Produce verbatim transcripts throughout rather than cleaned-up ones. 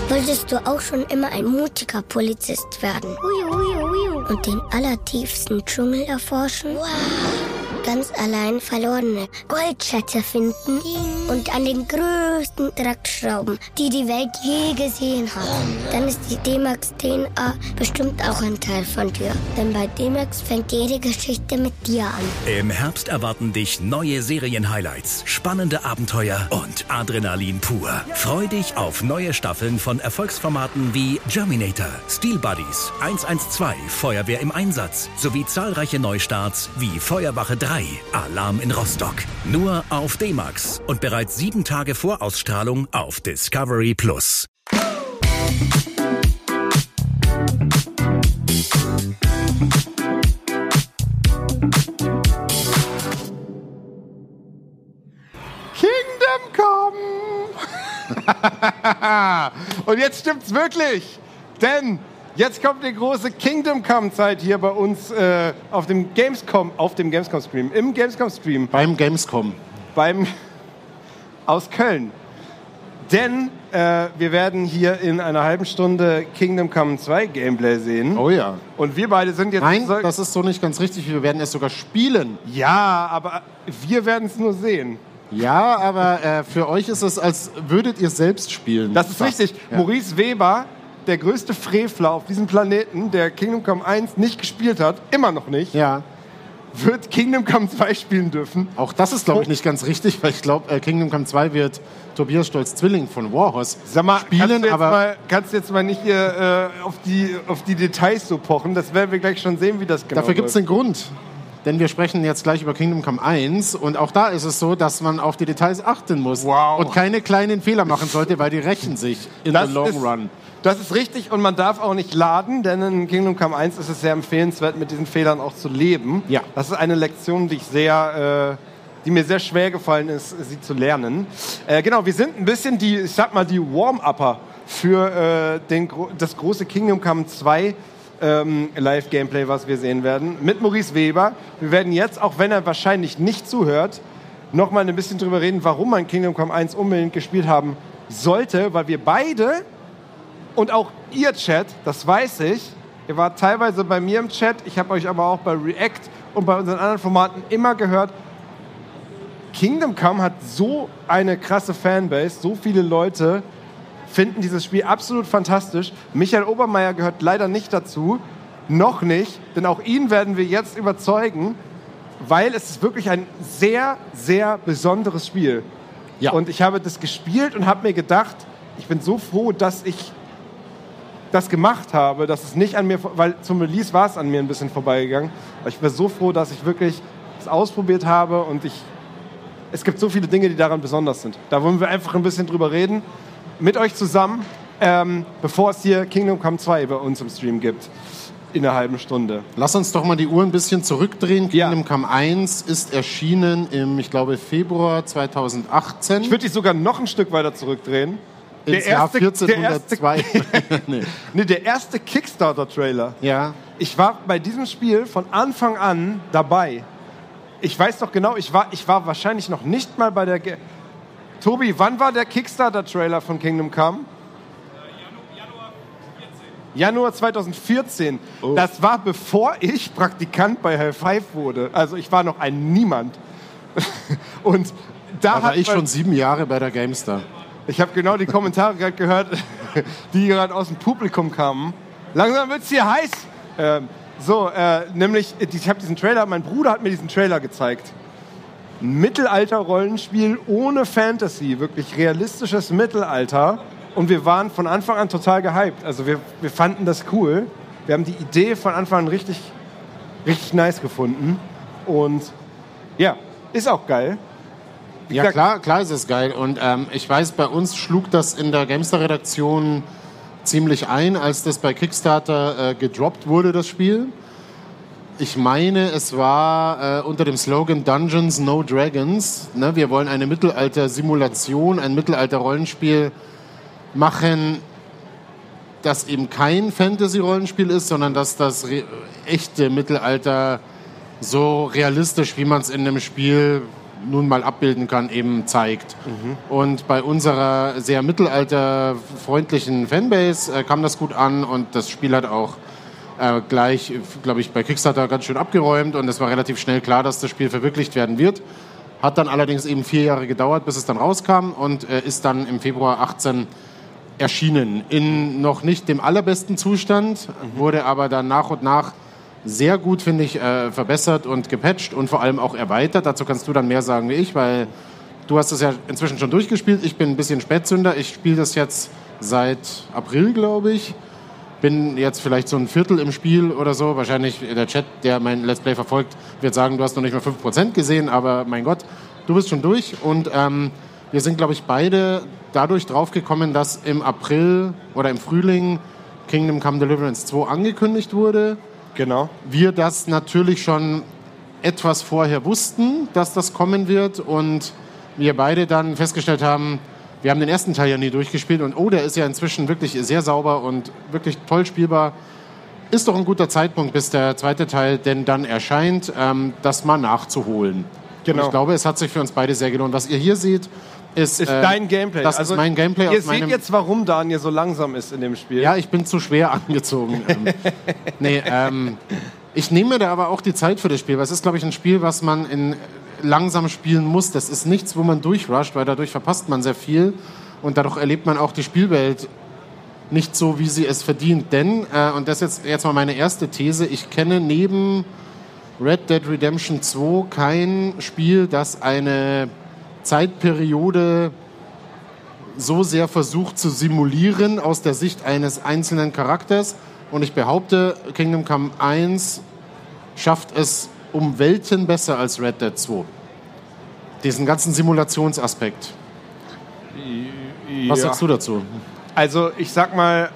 Wolltest du auch schon immer ein mutiger Polizist werden? Ui, ui, ui. Und den allertiefsten Dschungel erforschen? Wow. Ganz allein verlorene Goldschätze finden und an den größten Dreck schrauben, die die Welt je gesehen hat. Dann ist die D-Max D N A bestimmt auch ein Teil von dir. Denn bei D-Max fängt jede Geschichte mit dir an. Im Herbst erwarten dich neue Serien-Highlights, spannende Abenteuer und Adrenalin pur. Freu dich auf neue Staffeln von Erfolgsformaten wie Germinator, Steel Buddies, eins eins zwei, Feuerwehr im Einsatz sowie zahlreiche Neustarts wie Feuerwache drei, Alarm in Rostock. Nur auf D-Max und bereits sieben Tage vor Ausstrahlung auf Discovery Plus. Kingdom Come! Und jetzt stimmt's wirklich, denn jetzt kommt die große Kingdom Come-Zeit hier bei uns äh, auf dem Gamescom, auf dem Gamescom-Stream, im Gamescom-Stream. Beim Gamescom. Beim, aus Köln. Denn äh, wir werden hier in einer halben Stunde Kingdom Come zwei Gameplay sehen. Oh ja. Und wir beide sind jetzt... Nein, so, das ist so nicht ganz richtig. Wir werden es sogar spielen. Ja, aber wir werden es nur sehen. Ja, aber äh, für euch ist es, als würdet ihr selbst spielen. Das ist Fast. richtig. Ja. Maurice Weber, der größte Frevler auf diesem Planeten, der Kingdom Come eins nicht gespielt hat, immer noch nicht, Ja. wird Kingdom Come zwei spielen dürfen. Auch das ist, glaube ich, nicht ganz richtig, weil ich glaube, äh, Kingdom Come zwei wird Tobias Stolz Zwilling von Warhorse Sag mal, spielen, kannst du jetzt aber mal, kannst du jetzt mal nicht hier äh, auf, die, auf die Details so pochen? Das werden wir gleich schon sehen, wie das genau dafür gibt es läuft. einen Grund. Denn wir sprechen jetzt gleich über Kingdom Come eins und auch da ist es so, dass man auf die Details achten muss Wow. und keine kleinen Fehler machen sollte, weil die rächen sich in Das the long ist- run. Das ist richtig und man darf auch nicht laden, denn in Kingdom Come eins ist es sehr empfehlenswert, mit diesen Fehlern auch zu leben. Ja. Das ist eine Lektion, die ich sehr, äh, die mir sehr schwer gefallen ist, sie zu lernen. Äh, genau, wir sind ein bisschen die, ich sag mal, die Warm-Upper für äh, den, gro- das große Kingdom Come zwei ähm, Live-Gameplay, was wir sehen werden, mit Maurice Weber. Wir werden jetzt, auch wenn er wahrscheinlich nicht zuhört, noch mal ein bisschen drüber reden, warum man Kingdom Come eins unbedingt gespielt haben sollte, weil wir beide und auch ihr Chat, das weiß ich, ihr wart teilweise bei mir im Chat, ich habe euch aber auch bei React und bei unseren anderen Formaten immer gehört, Kingdom Come hat so eine krasse Fanbase, so viele Leute finden dieses Spiel absolut fantastisch. Michael Obermeier gehört leider nicht dazu, noch nicht, denn auch ihn werden wir jetzt überzeugen, weil es ist wirklich ein sehr, sehr besonderes Spiel. Ja. Und ich habe das gespielt und habe mir gedacht, ich bin so froh, dass ich das gemacht habe, dass es nicht an mir, weil zum Release war es an mir ein bisschen vorbeigegangen, aber ich bin so froh, dass ich wirklich es ausprobiert habe und ich, es gibt so viele Dinge, die daran besonders sind. Da wollen wir einfach ein bisschen drüber reden, mit euch zusammen, ähm, bevor es hier Kingdom Come zwei bei uns im Stream gibt, in einer halben Stunde. Lass uns doch mal die Uhr ein bisschen zurückdrehen. Ja. Kingdom Come eins ist erschienen im, ich glaube, Februar zweitausendachtzehn. Ich würde dich sogar noch ein Stück weiter zurückdrehen. ins Jahr vierzehnhundertzwei. nee. nee, der erste Kickstarter-Trailer. Ja. Ich war bei diesem Spiel von Anfang an dabei. Ich weiß doch genau, ich war, ich war wahrscheinlich noch nicht mal bei der... Ge Tobi, wann war der Kickstarter-Trailer von Kingdom Come? Januar zweitausendvierzehn. Oh. Das war bevor ich Praktikant bei High Five wurde. Also ich war noch ein Niemand. Und da Da war hat ich man- schon sieben Jahre bei der GameStar. Ich habe genau die Kommentare gerade gehört, die gerade aus dem Publikum kamen. Langsam wird's hier heiß. Ähm, so, äh, nämlich, ich habe diesen Trailer, mein Bruder hat mir diesen Trailer gezeigt. Ein Mittelalter-Rollenspiel ohne Fantasy, wirklich realistisches Mittelalter. Und wir waren von Anfang an total gehypt. Also wir, wir fanden das cool. Wir haben die Idee von Anfang an richtig, richtig nice gefunden. Und ja, ist auch geil. Wie Ja, gesagt, klar, klar ist es geil. Und ähm, ich weiß, bei uns schlug das in der GameStar-Redaktion ziemlich ein, als das bei Kickstarter äh, gedroppt wurde, das Spiel. Ich meine, es war äh, unter dem Slogan Dungeons, No Dragons. Ne? Wir wollen eine Mittelalter-Simulation, ein Mittelalter-Rollenspiel machen, das eben kein Fantasy-Rollenspiel ist, sondern dass das re- echte Mittelalter so realistisch, wie man es in einem Spiel nun mal abbilden kann, eben zeigt. Mhm. Und bei unserer sehr mittelalterfreundlichen Fanbase äh, kam das gut an und das Spiel hat auch äh, gleich, glaube ich, bei Kickstarter ganz schön abgeräumt und es war relativ schnell klar, dass das Spiel verwirklicht werden wird. Hat dann allerdings eben vier Jahre gedauert, bis es dann rauskam und äh, ist dann im Februar achtzehn erschienen. In noch nicht dem allerbesten Zustand, mhm. wurde aber dann nach und nach sehr gut, finde ich, äh, verbessert und gepatcht und vor allem auch erweitert. Dazu kannst du dann mehr sagen wie ich, weil du hast das ja inzwischen schon durchgespielt. Ich bin ein bisschen Spätzünder. Ich spiele das jetzt seit April, glaube ich. Bin jetzt vielleicht so ein Viertel im Spiel oder so. Wahrscheinlich der Chat, der mein Let's Play verfolgt, wird sagen, du hast noch nicht mal fünf Prozent gesehen, aber mein Gott, du bist schon durch. Und ähm, wir sind, glaube ich, beide dadurch draufgekommen, dass im April oder im Frühling Kingdom Come Deliverance zwei angekündigt wurde. Genau. Wir das natürlich schon etwas vorher wussten, dass das kommen wird und wir beide dann festgestellt haben, wir haben den ersten Teil ja nie durchgespielt und oh, der ist ja inzwischen wirklich sehr sauber und wirklich toll spielbar. Ist doch ein guter Zeitpunkt, bis der zweite Teil denn dann erscheint, ähm, das mal nachzuholen. Genau. Und ich glaube, es hat sich für uns beide sehr gelohnt. Was ihr hier seht, ist, ist äh, dein Gameplay. Das also ist mein Gameplay. Ihr aus seht meinem jetzt, warum Daniel so langsam ist in dem Spiel. Ja, ich bin zu schwer angezogen. nee, ähm, ich nehme mir da aber auch die Zeit für das Spiel, weil es ist, glaube ich, ein Spiel, was man in langsam spielen muss. Das ist nichts, wo man durchrusht, weil dadurch verpasst man sehr viel und dadurch erlebt man auch die Spielwelt nicht so, wie sie es verdient. Denn, äh, und das ist jetzt, jetzt mal meine erste These, ich kenne neben Red Dead Redemption zwei kein Spiel, das eine Zeitperiode so sehr versucht zu simulieren aus der Sicht eines einzelnen Charakters. Und ich behaupte, Kingdom Come eins schafft es um Welten besser als Red Dead zwei. Diesen ganzen Simulationsaspekt. Ja. Was sagst du dazu? Also ich sag mal,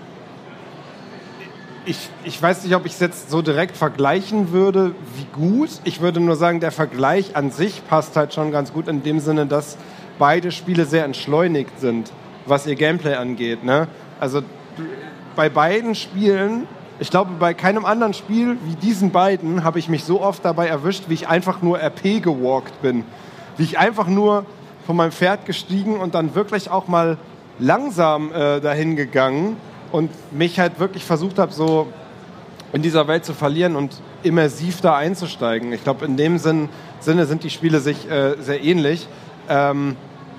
ich, ich weiß nicht, ob ich es jetzt so direkt vergleichen würde, wie gut. Ich würde nur sagen, der Vergleich an sich passt halt schon ganz gut in dem Sinne, dass beide Spiele sehr entschleunigt sind, was ihr Gameplay angeht. Ne? Also bei beiden Spielen, ich glaube, bei keinem anderen Spiel wie diesen beiden habe ich mich so oft dabei erwischt, wie ich einfach nur R P gewalkt bin. Wie ich einfach nur von meinem Pferd gestiegen und dann wirklich auch mal langsam äh, dahin gegangen und mich halt wirklich versucht habe, so in dieser Welt zu verlieren und immersiv da einzusteigen. Ich glaube, in dem Sinn, Sinne sind die Spiele sich äh, sehr ähnlich. Ähm,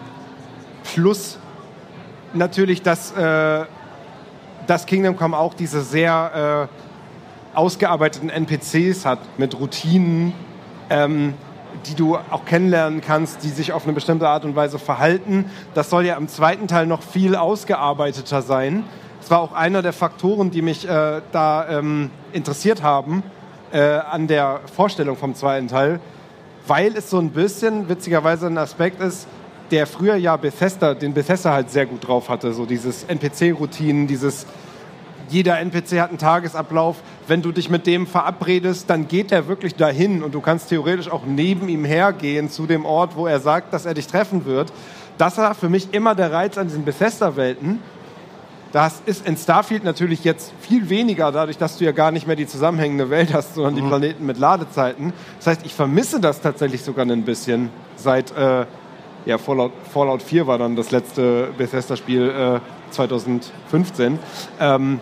plus natürlich, dass, äh, dass Kingdom Come auch diese sehr äh, ausgearbeiteten N P Cs hat mit Routinen, ähm, die du auch kennenlernen kannst, die sich auf eine bestimmte Art und Weise verhalten. Das soll ja im zweiten Teil noch viel ausgearbeiteter sein. Das war auch einer der Faktoren, die mich äh, da ähm, interessiert haben äh, an der Vorstellung vom zweiten Teil, weil es so ein bisschen witzigerweise ein Aspekt ist, der früher ja Bethesda, den Bethesda halt sehr gut drauf hatte, so dieses N P C-Routinen, dieses jeder N P C hat einen Tagesablauf, wenn du dich mit dem verabredest, dann geht er wirklich dahin und du kannst theoretisch auch neben ihm hergehen zu dem Ort, wo er sagt, dass er dich treffen wird. Das war für mich immer der Reiz an diesen Bethesda-Welten. Das ist in Starfield natürlich jetzt viel weniger, dadurch, dass du ja gar nicht mehr die zusammenhängende Welt hast, sondern die Planeten mit Ladezeiten. Das heißt, ich vermisse das tatsächlich sogar ein bisschen. Seit äh, ja, Fallout, Fallout vier war dann das letzte Bethesda-Spiel äh, zwanzig fünfzehn. Ähm,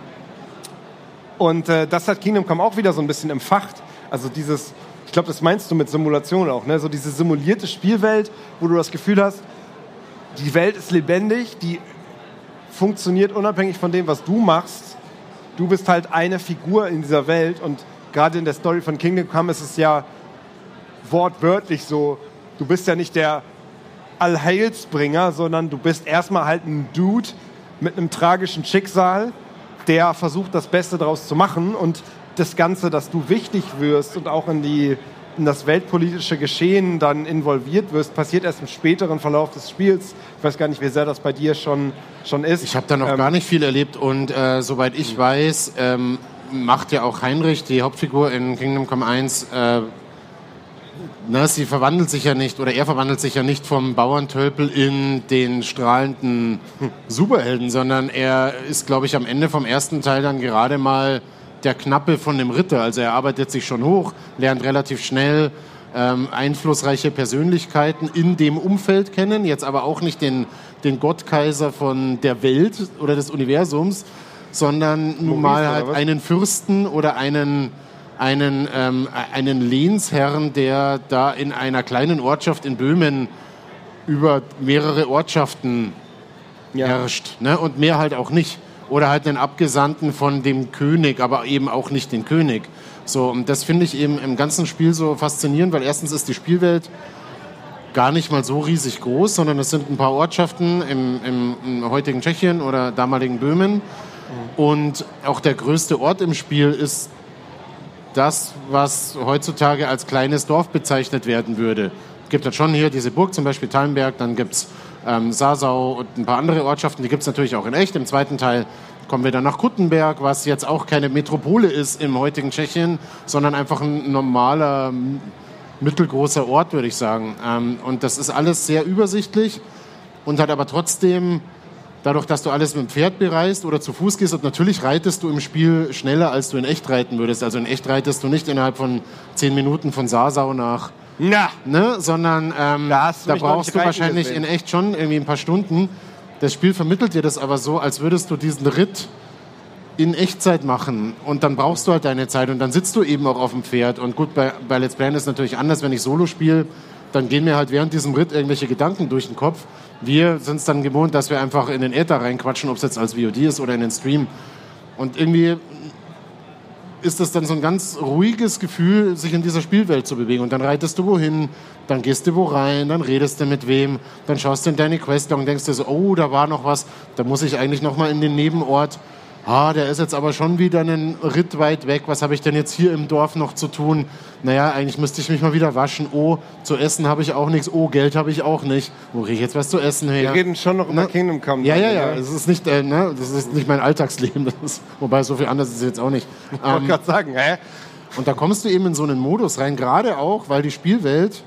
und äh, das hat Kingdom Come auch wieder so ein bisschen empfacht. Also dieses, ich glaube, das meinst du mit Simulation auch, ne? So diese simulierte Spielwelt, wo du das Gefühl hast, die Welt ist lebendig, die funktioniert unabhängig von dem, was du machst. Du bist halt eine Figur in dieser Welt und gerade in der Story von Kingdom Come ist es ja wortwörtlich so, du bist ja nicht der Allheilsbringer, sondern du bist erstmal halt ein Dude mit einem tragischen Schicksal, der versucht, das Beste daraus zu machen und das Ganze, dass du wichtig wirst und auch in die in das weltpolitische Geschehen dann involviert wirst, passiert erst im späteren Verlauf des Spiels. Ich weiß gar nicht, wie sehr das bei dir schon, schon ist. Ich habe da noch ähm, gar nicht viel erlebt und äh, soweit ich mhm. weiß, ähm, macht ja auch Heinrich, die Hauptfigur in Kingdom Come eins, äh, na, sie verwandelt sich ja nicht, oder er verwandelt sich ja nicht vom Bauerntölpel in den strahlenden Superhelden, sondern er ist, glaube ich, am Ende vom ersten Teil dann gerade mal der Knappe von dem Ritter. Also er arbeitet sich schon hoch, lernt relativ schnell ähm, einflussreiche Persönlichkeiten in dem Umfeld kennen, jetzt aber auch nicht den, den Gottkaiser von der Welt oder des Universums, sondern nun mal halt einen Fürsten oder einen, einen, ähm, einen Lehnsherrn, der da in einer kleinen Ortschaft in Böhmen über mehrere Ortschaften ja. herrscht, ne? Und mehr halt auch nicht. Oder halt einen Abgesandten von dem König, aber eben auch nicht den König. So, und das finde ich eben im ganzen Spiel so faszinierend, weil erstens ist die Spielwelt gar nicht mal so riesig groß, sondern es sind ein paar Ortschaften im, im, im heutigen Tschechien oder damaligen Böhmen. Mhm. Und auch der größte Ort im Spiel ist das, was heutzutage als kleines Dorf bezeichnet werden würde. Es gibt halt schon hier diese Burg, zum Beispiel Tallenberg, dann gibt es ähm, Sasau und ein paar andere Ortschaften, die gibt es natürlich auch in echt. Im zweiten Teil kommen wir dann nach Kuttenberg, was jetzt auch keine Metropole ist im heutigen Tschechien, sondern einfach ein normaler, mittelgroßer Ort, würde ich sagen. Ähm, und das ist alles sehr übersichtlich und hat aber trotzdem, dadurch, dass du alles mit dem Pferd bereist oder zu Fuß gehst, und natürlich reitest du im Spiel schneller, als du in echt reiten würdest. Also in echt reitest du nicht innerhalb von zehn Minuten von Sasau nach, Na. Ne, sondern ähm, da, da brauchst du wahrscheinlich gesehen. in echt schon irgendwie ein paar Stunden. Das Spiel vermittelt dir das aber so, als würdest du diesen Ritt in Echtzeit machen und dann brauchst du halt deine Zeit und dann sitzt du eben auch auf dem Pferd. Und gut, bei, bei Let's Playen ist es natürlich anders, wenn ich Solo spiele, dann gehen mir halt während diesem Ritt irgendwelche Gedanken durch den Kopf. Wir sind es dann gewohnt, dass wir einfach in den Äther reinquatschen, ob es jetzt als V O D ist oder in den Stream. Und irgendwie ist das dann so ein ganz ruhiges Gefühl, sich in dieser Spielwelt zu bewegen. Und dann reitest du wohin, dann gehst du wo rein, dann redest du mit wem, dann schaust du in deine Questlog und denkst dir so, oh, da war noch was, da muss ich eigentlich noch mal in den Nebenort. Ah, der ist jetzt aber schon wieder einen Ritt weit weg. Was habe ich denn jetzt hier im Dorf noch zu tun? Naja, eigentlich müsste ich mich mal wieder waschen. Oh, zu essen habe ich auch nichts. Oh, Geld habe ich auch nicht. Wo kriege ich jetzt was zu essen her? Wir reden schon noch über Kingdom Come. Ja, ja, ja. Das ist nicht, äh, ne? das ist nicht mein Alltagsleben. Das ist, wobei, so viel anders ist es jetzt auch nicht. Ich wollte ähm, gerade sagen, hä? Und da kommst du eben in so einen Modus rein, gerade auch, weil die Spielwelt...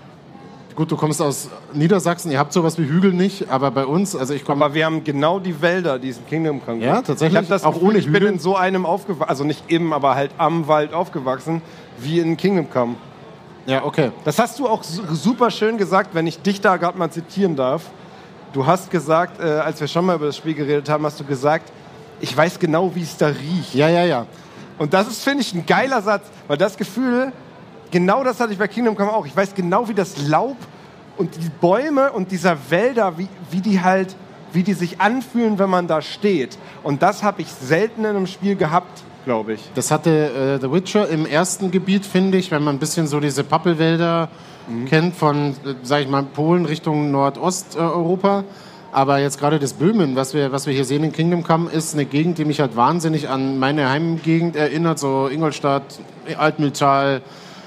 Gut, du kommst aus Niedersachsen, ihr habt sowas wie Hügel nicht, aber bei uns, also ich komme... Aber wir haben genau die Wälder, die es in Kingdom Come gibt. Ja, tatsächlich, ich das auch Gefühl, ohne ich Hügel. bin in so einem aufgewachsen, also nicht im, aber halt am Wald aufgewachsen, wie in Kingdom Come. Ja, okay. Das hast du auch super schön gesagt, wenn ich dich da gerade mal zitieren darf. Du hast gesagt, äh, als wir schon mal über das Spiel geredet haben, hast du gesagt, ich weiß genau, wie es da riecht. Ja, ja, ja. Und das ist, finde ich, ein geiler Satz, weil das Gefühl... Genau das hatte ich bei Kingdom Come auch. Ich weiß genau, wie das Laub und die Bäume und dieser Wälder, wie, wie die halt, wie die sich anfühlen, wenn man da steht. Und das habe ich selten in einem Spiel gehabt, glaube ich. Das hatte äh, The Witcher im ersten Gebiet, finde ich, wenn man ein bisschen so diese Pappelwälder mhm. kennt, von, äh, sag ich mal, Polen Richtung Nordosteuropa. Äh, Aber jetzt gerade das Böhmen, was wir, was wir hier sehen in Kingdom Come, ist eine Gegend, die mich halt wahnsinnig an meine Heimgegend erinnert, so Ingolstadt, Altmühltal.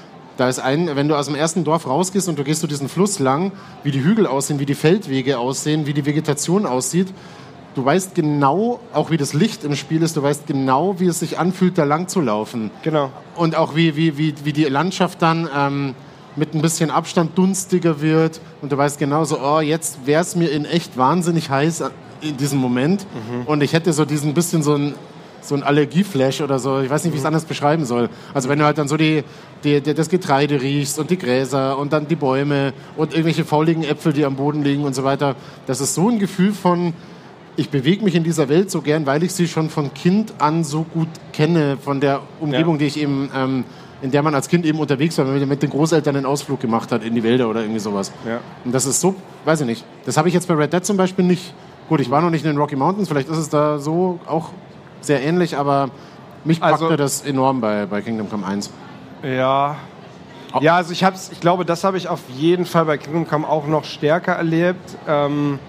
Da ist ein, wenn du aus dem ersten Dorf rausgehst und du gehst so diesen Fluss lang, wie die Hügel aussehen, wie die Feldwege aussehen, wie die Vegetation aussieht. Du weißt genau, auch wie das Licht im Spiel ist, du weißt genau, wie es sich anfühlt, da lang zu laufen. Genau. Und auch wie, wie, wie, wie die Landschaft dann ähm, mit ein bisschen Abstand dunstiger wird. Und du weißt genau so, oh, jetzt wäre es mir in echt wahnsinnig heiß in diesem Moment. Mhm. Und ich hätte so diesen bisschen so ein... so ein Allergieflash oder so, ich weiß nicht, wie ich es anders beschreiben soll. Also wenn du halt dann so die, die, die, das Getreide riechst und die Gräser und dann die Bäume und irgendwelche fauligen Äpfel, die am Boden liegen und so weiter, das ist so ein Gefühl von, ich bewege mich in dieser Welt so gern, weil ich sie schon von Kind an so gut kenne, von der Umgebung, ja. die ich eben, ähm, in der man als Kind eben unterwegs war, wenn man mit den Großeltern einen Ausflug gemacht hat in die Wälder oder irgendwie sowas. Ja. Und das ist so, weiß ich nicht, das habe ich jetzt bei Red Dead zum Beispiel nicht. Gut, ich war noch nicht in den Rocky Mountains, vielleicht ist es da so auch sehr ähnlich, aber mich packte also, das enorm bei, bei Kingdom Come eins. Ja, ja, also ich, hab's, ich glaube, das habe ich auf jeden Fall bei Kingdom Come auch noch stärker erlebt. Ähm,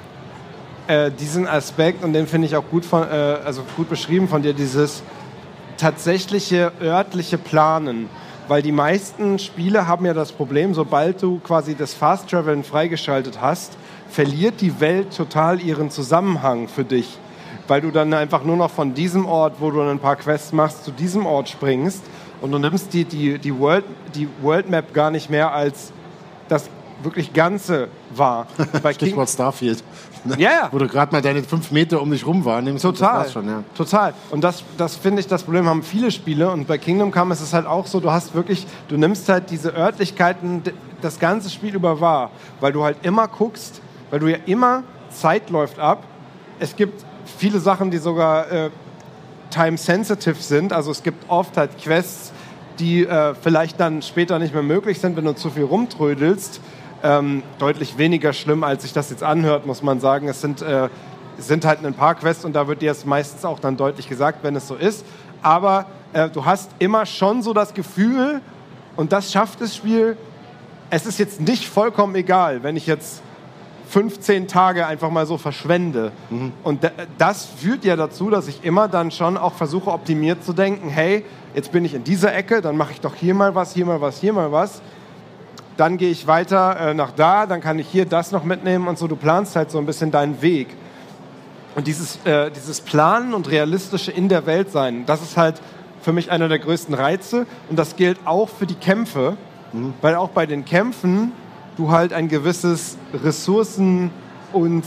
äh, diesen Aspekt, und den finde ich auch gut, von, äh, also gut beschrieben von dir, dieses tatsächliche örtliche Planen. Weil die meisten Spiele haben ja das Problem, sobald du quasi das Fast-Traveln freigeschaltet hast, verliert die Welt total ihren Zusammenhang für dich. Weil du dann einfach nur noch von diesem Ort, wo du ein paar Quests machst, zu diesem Ort springst und du nimmst die, die, die, World, die World Map gar nicht mehr als das wirklich Ganze war. Bei Stichwort King- Starfield. Ja, yeah. Wo du gerade mal deine fünf Meter um dich rum wahrnimmst. Total, das schon, ja. total. Und das, das finde ich, das Problem haben viele Spiele. Und bei Kingdom Come ist es halt auch so, du hast wirklich, du nimmst halt diese Örtlichkeiten das ganze Spiel über wahr. Weil du halt immer guckst, weil du ja immer, Zeit läuft ab. Es gibt viele Sachen, die sogar äh, time-sensitive sind. Also es gibt oft halt Quests, die äh, vielleicht dann später nicht mehr möglich sind, wenn du zu viel rumtrödelst. Ähm, deutlich weniger schlimm, als sich das jetzt anhört, muss man sagen. Es sind, äh, es sind halt ein paar Quests und da wird dir es meistens auch dann deutlich gesagt, wenn es so ist. Aber äh, du hast immer schon so das Gefühl, und das schafft das Spiel, es ist jetzt nicht vollkommen egal, wenn ich jetzt fünfzehn Tage einfach mal so verschwende. Mhm. Und d- das führt ja dazu, dass ich immer dann schon auch versuche, optimiert zu denken, hey, jetzt bin ich in dieser Ecke, dann mache ich doch hier mal was, hier mal was, hier mal was. Dann gehe ich weiter äh, nach da, dann kann ich hier das noch mitnehmen und so. Du planst halt so ein bisschen deinen Weg. Und dieses, äh, dieses Planen und Realistische in der Welt sein, das ist halt für mich einer der größten Reize. Und das gilt auch für die Kämpfe, mhm. weil auch bei den Kämpfen du halt ein gewisses Ressourcen- und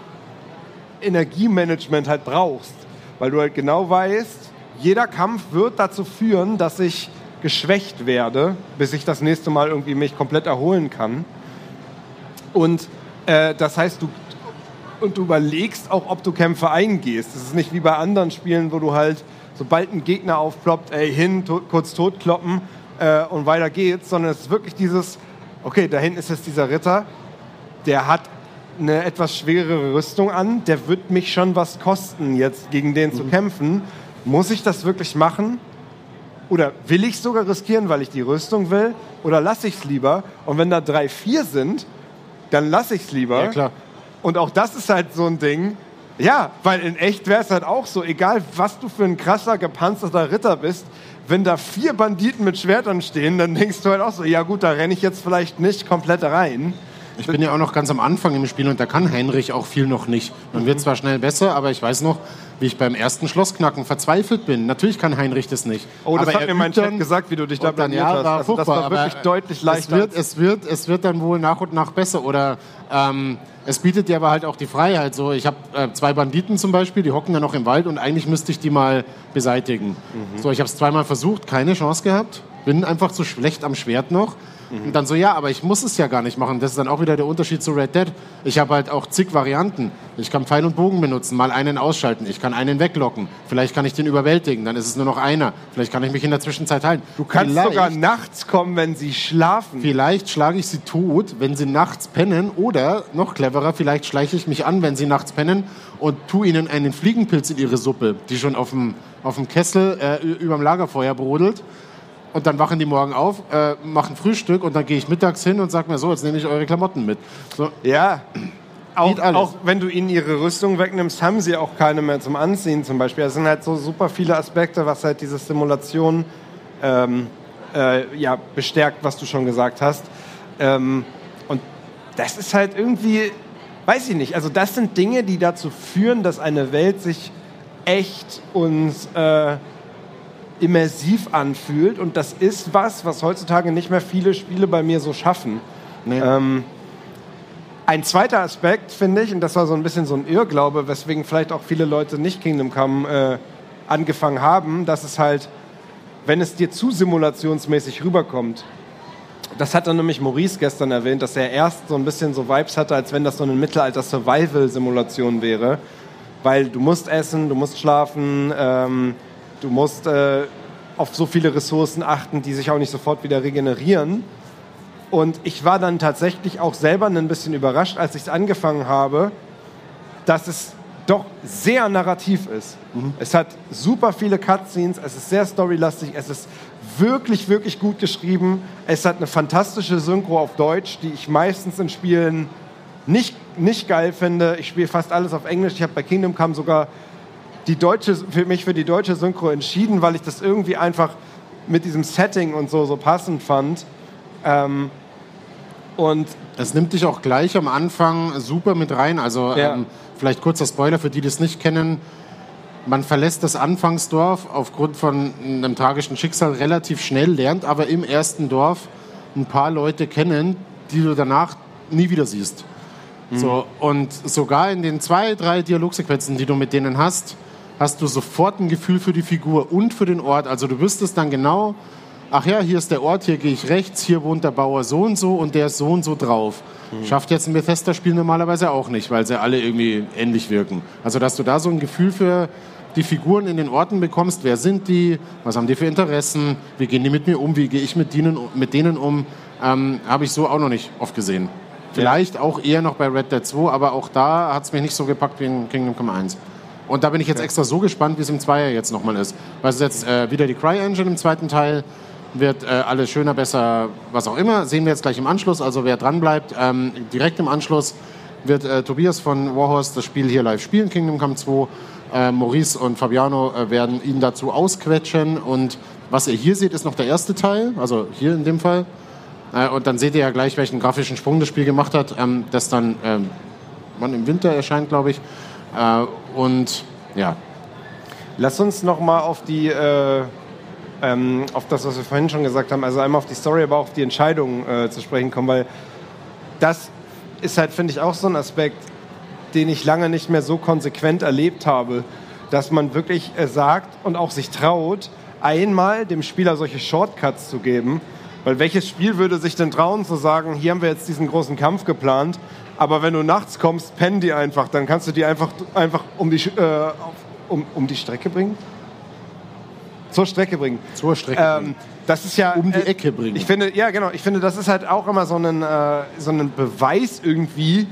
Energiemanagement halt brauchst. Weil du halt genau weißt, jeder Kampf wird dazu führen, dass ich geschwächt werde, bis ich das nächste Mal irgendwie mich komplett erholen kann. Und äh, das heißt, du, und du überlegst auch, ob du Kämpfe eingehst. Das ist nicht wie bei anderen Spielen, wo du halt, sobald ein Gegner aufploppt, ey, hin, to- kurz totkloppen äh, und weiter geht's, sondern es ist wirklich dieses, okay, da hinten ist jetzt dieser Ritter, der hat eine etwas schwerere Rüstung an, der wird mich schon was kosten, jetzt gegen den mhm. zu kämpfen. Muss ich das wirklich machen? Oder will ich es sogar riskieren, weil ich die Rüstung will? Oder lasse ich es lieber? Und wenn da drei, vier sind, dann lasse ich es lieber. Ja, klar. Und auch das ist halt so ein Ding. Ja, weil in echt wäre es halt auch so, egal was du für ein krasser, gepanzerter Ritter bist, wenn da vier Banditen mit Schwertern stehen, dann denkst du halt auch so, ja gut, da renne ich jetzt vielleicht nicht komplett rein. Ich bin ja auch noch ganz am Anfang im Spiel und da kann Heinrich auch viel noch nicht. Man wird zwar schnell besser, aber ich weiß noch, wie ich beim ersten Schlossknacken verzweifelt bin. Natürlich kann Heinrich das nicht. Oh, das aber hat mir mein Chat gesagt, wie du dich da blamiert ja, hast. war Also das war wirklich deutlich leichter. Es wird, es, wird, es wird dann wohl nach und nach besser. Oder ähm, es bietet dir aber halt auch die Freiheit. So, ich habe äh, zwei Banditen zum Beispiel, die hocken da noch im Wald und eigentlich müsste ich die mal beseitigen. Mhm. So, ich habe es zweimal versucht, keine Chance gehabt. Bin einfach zu schlecht am Schwert noch. Mhm. Und dann so, ja, aber ich muss es ja gar nicht machen. Das ist dann auch wieder der Unterschied zu Red Dead. Ich habe halt auch zig Varianten. Ich kann Pfeil und Bogen benutzen, mal einen ausschalten. Ich kann einen weglocken. Vielleicht kann ich den überwältigen, dann ist es nur noch einer. Vielleicht kann ich mich in der Zwischenzeit heilen. Du kannst vielleicht, sogar nachts kommen, wenn sie schlafen. Vielleicht schlage ich sie tot, wenn sie nachts pennen. Oder, noch cleverer, vielleicht schleiche ich mich an, wenn sie nachts pennen und tue ihnen einen Fliegenpilz in ihre Suppe, die schon auf dem, auf dem Kessel äh, über dem Lagerfeuer brodelt. Und dann wachen die morgen auf, äh, machen Frühstück und dann gehe ich mittags hin und sage mir so, jetzt nehme ich eure Klamotten mit. So. Ja, auch, auch wenn du ihnen ihre Rüstung wegnimmst, haben sie auch keine mehr zum Anziehen zum Beispiel. Es sind halt so super viele Aspekte, was halt diese Simulation ähm, äh, ja, bestärkt, was du schon gesagt hast. Ähm, und das ist halt irgendwie, weiß ich nicht, also das sind Dinge, die dazu führen, dass eine Welt sich echt und äh, immersiv anfühlt und das ist was, was heutzutage nicht mehr viele Spiele bei mir so schaffen. Nee. Ähm, ein zweiter Aspekt, finde ich, und das war so ein bisschen so ein Irrglaube, weswegen vielleicht auch viele Leute nicht Kingdom Come äh, angefangen haben, dass es halt, wenn es dir zu simulationsmäßig rüberkommt, das hat dann nämlich Maurice gestern erwähnt, dass er erst so ein bisschen so Vibes hatte, als wenn das so eine Mittelalter-Survival-Simulation wäre, weil du musst essen, du musst schlafen, ähm, du musst äh, auf so viele Ressourcen achten, die sich auch nicht sofort wieder regenerieren. Und ich war dann tatsächlich auch selber ein bisschen überrascht, als ich es angefangen habe, dass es doch sehr narrativ ist. Mhm. Es hat super viele Cutscenes, es ist sehr storylastig, es ist wirklich, wirklich gut geschrieben. Es hat eine fantastische Synchro auf Deutsch, die ich meistens in Spielen nicht, nicht geil finde. Ich spiele fast alles auf Englisch. Ich habe bei Kingdom Come sogar die deutsche, für mich für die deutsche Synchro entschieden, weil ich das irgendwie einfach mit diesem Setting und so, so passend fand. Ähm, und das nimmt dich auch gleich am Anfang super mit rein. Also ja. ähm, vielleicht kurzer Spoiler für die, die es nicht kennen. Man verlässt das Anfangsdorf aufgrund von einem tragischen Schicksal relativ schnell, lernt aber im ersten Dorf ein paar Leute kennen, die du danach nie wieder siehst. Mhm. So, und sogar in den zwei, drei Dialogsequenzen, die du mit denen hast, hast du sofort ein Gefühl für die Figur und für den Ort. Also du wüsstest dann genau, ach ja, hier ist der Ort, hier gehe ich rechts, hier wohnt der Bauer so und so und der ist so und so drauf. Mhm. Schafft jetzt ein Bethesda-Spiel normalerweise auch nicht, weil sie alle irgendwie ähnlich wirken. Also dass du da so ein Gefühl für die Figuren in den Orten bekommst, wer sind die, was haben die für Interessen, wie gehen die mit mir um, wie gehe ich mit denen, mit denen um, ähm, habe ich so auch noch nicht oft gesehen. Vielleicht ja. auch eher noch bei Red Dead zwei, aber auch da hat es mich nicht so gepackt wie in Kingdom Come eins. Und da bin ich jetzt extra so gespannt, wie es im Zweier jetzt nochmal ist. Weil es jetzt äh, wieder die Cry-Engine im zweiten Teil, wird äh, alles schöner, besser, was auch immer. Sehen wir jetzt gleich im Anschluss, also wer dran bleibt, ähm, direkt im Anschluss wird äh, Tobias von Warhorse das Spiel hier live spielen, Kingdom Come zwei. Äh, Maurice und Fabiano äh, werden ihn dazu ausquetschen. Und was ihr hier seht, ist noch der erste Teil, also hier in dem Fall. Äh, und dann seht ihr ja gleich, welchen grafischen Sprung das Spiel gemacht hat, ähm, das dann ähm, wann im Winter erscheint, glaube ich. Äh, und ja. Lass uns noch mal auf die äh, ähm, auf das, was wir vorhin schon gesagt haben, also einmal auf die Story, aber auch auf die Entscheidung äh, zu sprechen kommen, weil das ist halt, finde ich, auch so ein Aspekt, den ich lange nicht mehr so konsequent erlebt habe, dass man wirklich äh, sagt und auch sich traut, einmal dem Spieler solche Shortcuts zu geben, weil welches Spiel würde sich denn trauen zu sagen, hier haben wir jetzt diesen großen Kampf geplant, aber wenn du nachts kommst, pennen die einfach, dann kannst du die einfach, einfach um, die, äh, um, um die Strecke bringen? Zur Strecke bringen. Zur Strecke ähm, bringen. Das ist ja... Um die äh, Ecke bringen. Ich finde, ja genau, ich finde, das ist halt auch immer so ein, äh, so ein Beweis irgendwie,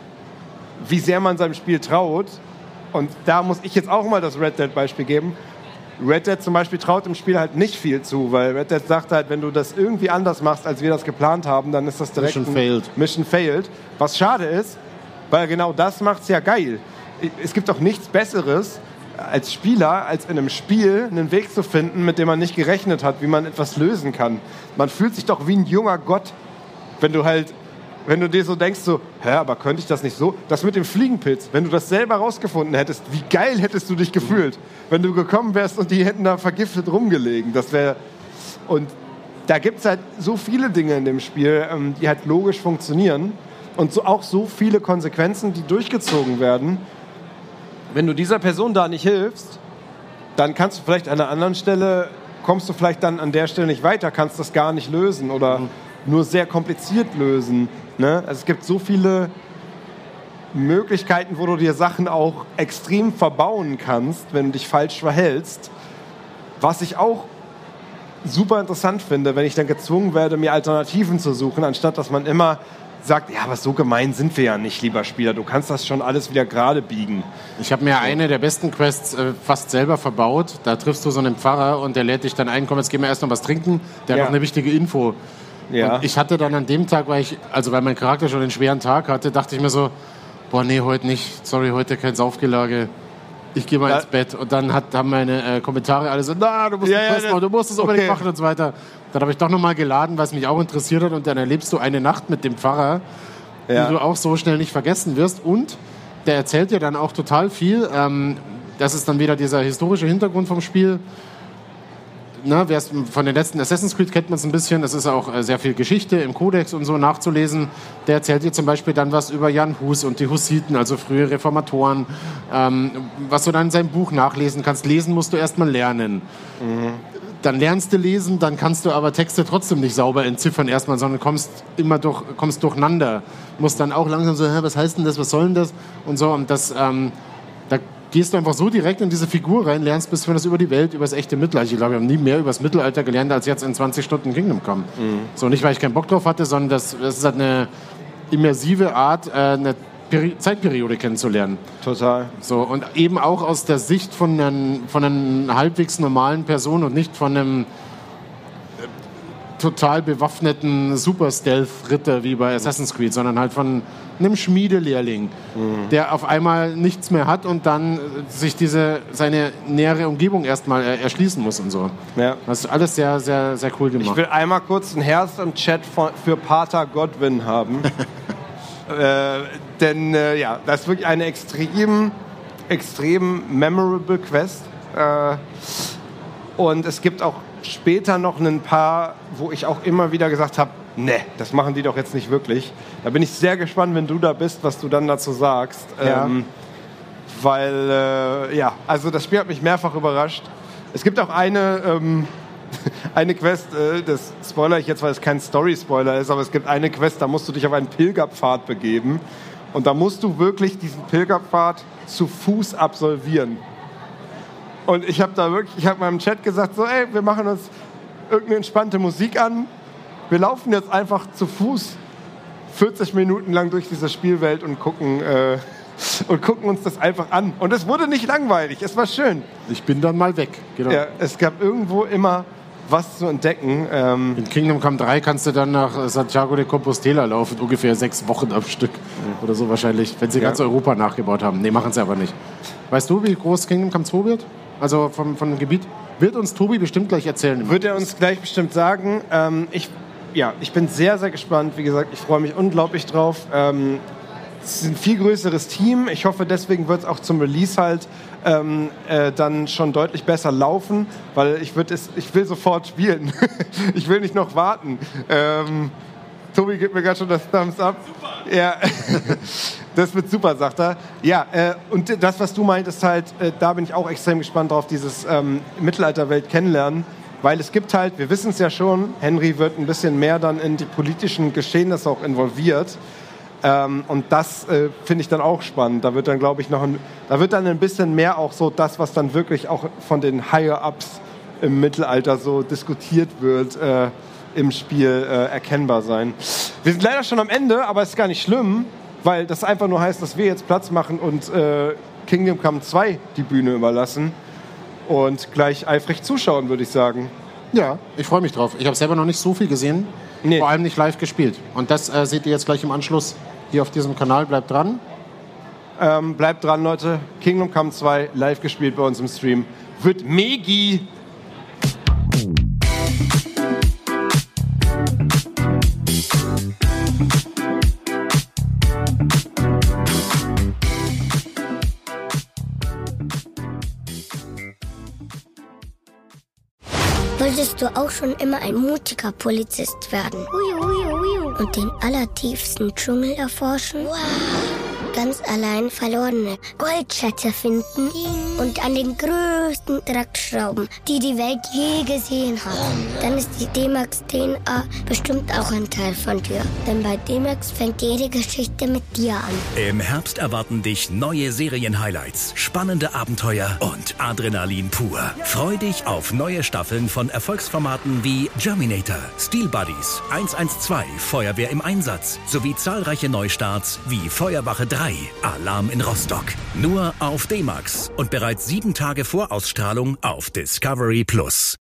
wie sehr man seinem Spiel traut. Und da muss ich jetzt auch mal das Red Dead-Beispiel geben. Red Dead zum Beispiel traut im Spiel halt nicht viel zu, weil Red Dead sagt halt, wenn du das irgendwie anders machst, als wir das geplant haben, dann ist das direkt Mission ein failed. Mission failed. Was schade ist, weil genau das macht's ja geil. Es gibt doch nichts Besseres als Spieler, als in einem Spiel einen Weg zu finden, mit dem man nicht gerechnet hat, wie man etwas lösen kann. Man fühlt sich doch wie ein junger Gott, wenn du halt Wenn du dir so denkst, so, hä, aber könnte ich das nicht so? Das mit dem Fliegenpilz, wenn du das selber rausgefunden hättest, wie geil hättest du dich gefühlt, wenn du gekommen wärst und die hätten da vergiftet rumgelegen. Das wäre. Und da gibt es halt so viele Dinge in dem Spiel, die halt logisch funktionieren und so auch so viele Konsequenzen, die durchgezogen werden. Wenn du dieser Person da nicht hilfst, dann kannst du vielleicht an einer anderen Stelle, kommst du vielleicht dann an der Stelle nicht weiter, kannst das gar nicht lösen oder mhm. nur sehr kompliziert lösen. Ne? Also es gibt so viele Möglichkeiten, wo du dir Sachen auch extrem verbauen kannst, wenn du dich falsch verhältst. Was ich auch super interessant finde, wenn ich dann gezwungen werde, mir Alternativen zu suchen, anstatt dass man immer sagt, ja, aber so gemein sind wir ja nicht, lieber Spieler. Du kannst das schon alles wieder gerade biegen. Ich habe mir so. eine der besten Quests äh, fast selber verbaut. Da triffst du so einen Pfarrer und der lädt dich dann ein, komm, jetzt gehen wir erst noch was trinken. Der ja. hat noch eine wichtige Info. Ja. Und ich hatte dann an dem Tag, weil ich, also weil mein Charakter schon einen schweren Tag hatte, dachte ich mir so, boah, nee, heute nicht. Sorry, heute kein Saufgelage. Ich gehe mal ja. ins Bett. Und dann hat, haben meine äh, Kommentare alle so, na, du musst ja, ja, machen, du musst es unbedingt okay. machen und so weiter. Dann habe ich doch nochmal geladen, was mich auch interessiert hat. Und dann erlebst du eine Nacht mit dem Pfarrer, ja. die du auch so schnell nicht vergessen wirst. Und der erzählt dir dann auch total viel. Ähm, das ist dann wieder dieser historische Hintergrund vom Spiel. Na, von den letzten Assassin's Creed kennt man es ein bisschen. Es ist auch sehr viel Geschichte im Kodex und so nachzulesen. Der erzählt dir zum Beispiel dann was über Jan Hus und die Hussiten, also frühe Reformatoren, ähm, was du dann in seinem Buch nachlesen kannst. Lesen musst du erst mal lernen. Mhm. Dann lernst du lesen, dann kannst du aber Texte trotzdem nicht sauber entziffern erstmal, sondern kommst immer durch, kommst durcheinander. Musst dann auch langsam so, hä, was heißt denn das, was soll denn das? Und so, und das, ähm, da gehst du einfach so direkt in diese Figur rein, lernst bis das über die Welt, über das echte Mittelalter. Ich glaube, wir haben nie mehr über das Mittelalter gelernt, als jetzt in zwanzig Stunden Kingdom Come. Mhm. So, nicht, weil ich keinen Bock drauf hatte, sondern das, das ist halt eine immersive Art, äh, eine Peri- Zeitperiode kennenzulernen. Total. So, und eben auch aus der Sicht von, einen, von einer halbwegs normalen Person und nicht von einem äh, total bewaffneten Super-Stealth-Ritter wie bei Assassin's Creed, sondern halt von einem Schmiedelehrling, mhm. der auf einmal nichts mehr hat und dann sich diese, seine nähere Umgebung erstmal erschließen muss und so. Ja. Das ist alles sehr, sehr, sehr cool gemacht. Ich will einmal kurz ein Herz im Chat für Pater Godwin haben. äh, denn äh, ja, das ist wirklich eine extrem, extrem memorable Quest. Äh, und es gibt auch später noch ein paar, wo ich auch immer wieder gesagt habe, ne, das machen die doch jetzt nicht wirklich. Da bin ich sehr gespannt, wenn du da bist, was du dann dazu sagst. Ja. Ähm, weil, äh, ja, also das Spiel hat mich mehrfach überrascht. Es gibt auch eine, ähm, eine Quest, äh, das spoiler ich jetzt, weil es kein Story-Spoiler ist, aber es gibt eine Quest, da musst du dich auf einen Pilgerpfad begeben. Und da musst du wirklich diesen Pilgerpfad zu Fuß absolvieren. Und ich habe da wirklich, ich habe meinem Chat gesagt, so, ey, wir machen uns irgendeine entspannte Musik an. Wir laufen jetzt einfach zu Fuß vierzig Minuten lang durch diese Spielwelt und gucken, äh, und gucken uns das einfach an. Und es wurde nicht langweilig, es war schön. Ich bin dann mal weg. Genau. Ja, es gab irgendwo immer was zu entdecken. Ähm, In Kingdom Come drei kannst du dann nach Santiago de Compostela laufen, ungefähr sechs Wochen am Stück. Oder so wahrscheinlich, wenn sie Ja. ganz Europa nachgebaut haben. Nee, machen sie aber nicht. Weißt du, wie groß Kingdom Come zwei wird? Also vom, von dem Gebiet? Wird uns Tobi bestimmt gleich erzählen. Wird er uns gleich bestimmt sagen. Ähm, ich, ja, ich bin sehr, sehr gespannt. Wie gesagt, ich freue mich unglaublich drauf. Ähm, es ist ein viel größeres Team. Ich hoffe, deswegen wird es auch zum Release halt ähm, äh, dann schon deutlich besser laufen, weil ich, würd es, ich will sofort spielen. Ich will nicht noch warten. Ähm, Tobi gibt mir gerade schon das Thumbs up. Super. Ja, das wird super, sagt er. Ja, äh, und das, was du meintest halt, äh, da bin ich auch extrem gespannt drauf, dieses ähm, Mittelalterwelt kennenlernen. Weil es gibt halt, wir wissen es ja schon, Henry wird ein bisschen mehr dann in die politischen Geschehnisse auch involviert. Ähm, und das äh, finde ich dann auch spannend. Da wird dann, glaube ich, noch ein, da wird dann ein bisschen mehr auch so das, was dann wirklich auch von den Higher-Ups im Mittelalter so diskutiert wird, äh, im Spiel äh, erkennbar sein. Wir sind leider schon am Ende, aber es ist gar nicht schlimm, weil das einfach nur heißt, dass wir jetzt Platz machen und äh, Kingdom Come zwei die Bühne überlassen und gleich eifrig zuschauen, würde ich sagen. Ja, ich freue mich drauf. Ich habe selber noch nicht so viel gesehen, Nee. vor allem nicht live gespielt. Und das äh, seht ihr jetzt gleich im Anschluss hier auf diesem Kanal. Bleibt dran. Ähm, bleibt dran, Leute. Kingdom Come zwei live gespielt bei uns im Stream. Wird megi. Wolltest du auch schon immer ein mutiger Polizist werden? Uiu, uiu, uiu. Und den allertiefsten Dschungel erforschen? Wow. Ganz allein verlorene Goldschätze finden und an den größten Dreck schrauben, die die Welt je gesehen hat. Dann ist die D-Max D N A bestimmt auch ein Teil von dir. Denn bei D-Max fängt jede Geschichte mit dir an. Im Herbst erwarten dich neue Serien-Highlights, spannende Abenteuer und Adrenalin pur. Freu dich auf neue Staffeln von Erfolgsformaten wie Germinator, Steel Buddies, eins eins zwei, Feuerwehr im Einsatz sowie zahlreiche Neustarts wie Feuerwache drei, Alarm in Rostock. Nur auf D-Max und bereits sieben Tage vor Ausstrahlung auf Discovery Plus.